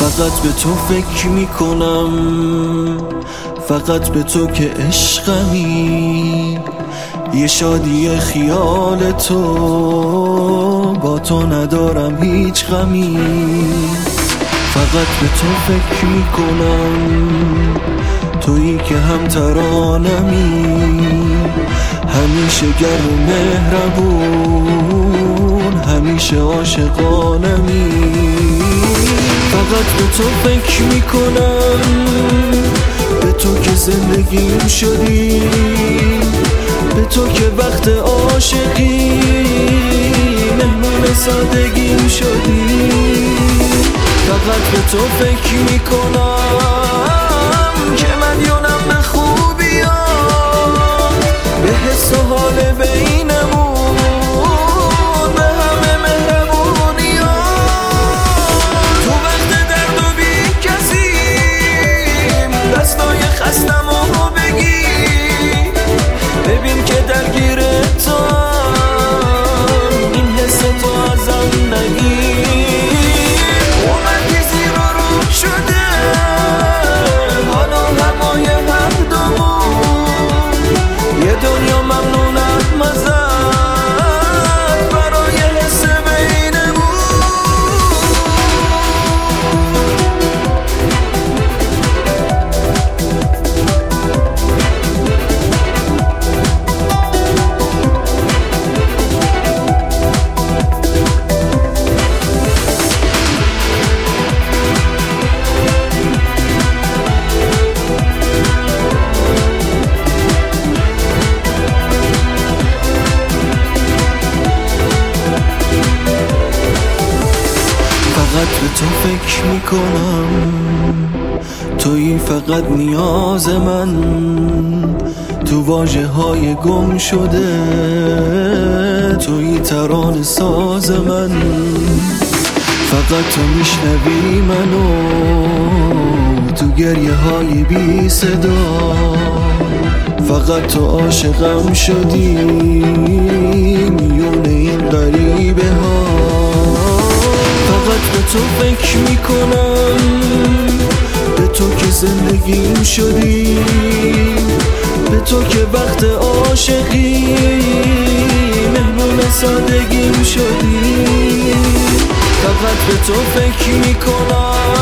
فقط به تو فکر میکنم، فقط به تو که عشقمی. یه شادی خیال تو، با تو ندارم هیچ غمی. فقط به تو فکر میکنم، تویی که هم ترانمی. همیشه گرم و مهربون، همیشه عاشقانمی. فقط به تو فکر میکنم، به تو که زندگیم شدی، به تو که وقت عاشقی مهمون سادگیم شدی. فقط به تو فکر میکنم که مدیونم به خوبیات، به حس و حال بینمون، به همه مهربونیات. تو وقت درد و بی کسیم، دستای خستمو بگیر، ببین که درگیر تو این حس تو ازم نگیر. اومدی زیرا رو شده حالا همای هر دومون، یه دنیا ممنونم ازت برای حس بینمون. فقط به تو فکر میکنم، تویی فقط نیاز من. تو واژه های گم شده، تویی ترانه ساز من. فقط تو میشنوی منو تو گریه های بی صدا. فقط تو عاشقم شدی میون این غریبه ها. فقط به تو فکر میکنم، به تو که زندگیم شدی، به تو که وقت عاشقی مهمون سادگیم شدی. فقط به تو فکر میکنم